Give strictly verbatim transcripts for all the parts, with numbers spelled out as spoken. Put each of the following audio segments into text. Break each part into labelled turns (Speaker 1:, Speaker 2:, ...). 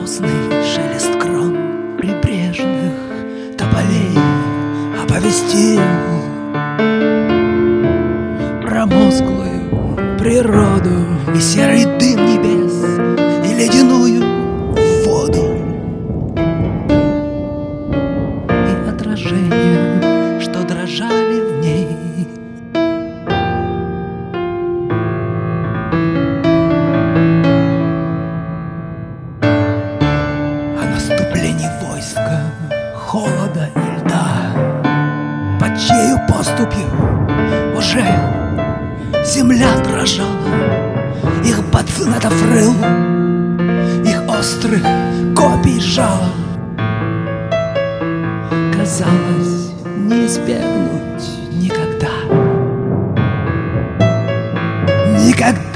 Speaker 1: Грустный шелест крон прибрежных тополей оповестил промозглую природу и серый дым небес, и ледяную воду, и отражения, что дрожали в ней. Наступлений войска, холода и льда, под чьею поступью уже земля дрожала. Их ботфинетов рыл, их острых копий жало. Казалось, не избегнуть никогда. Никогда.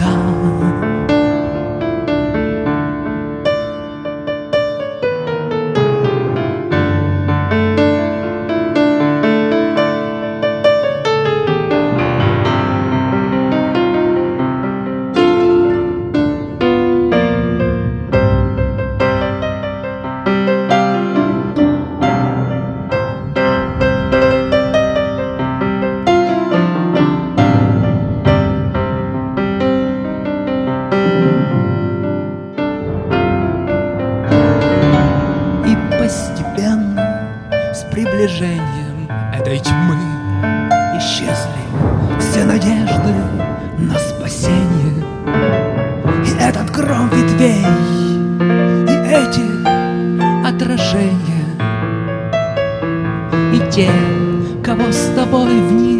Speaker 1: Постепенно, с приближением этой тьмы, исчезли все надежды на спасение. И этот гром ветвей, и эти отражения, и те, кого с тобой в них